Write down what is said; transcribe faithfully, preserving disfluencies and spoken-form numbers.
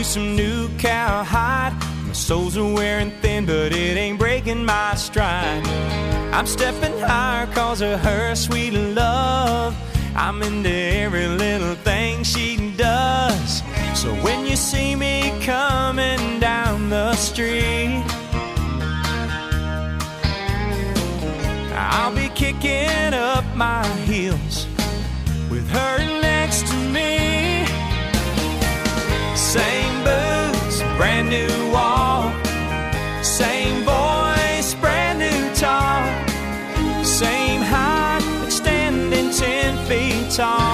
some new cowhide. My soles are wearing thin, but it ain't breaking my stride. I'm stepping higher cause of her sweet love. I'm into every little thing she does. So when you see me coming down the street, I'll be kicking up my heels with her next to me. Same boots, brand new walk. Same voice, brand new talk. Same height, extending ten feet tall.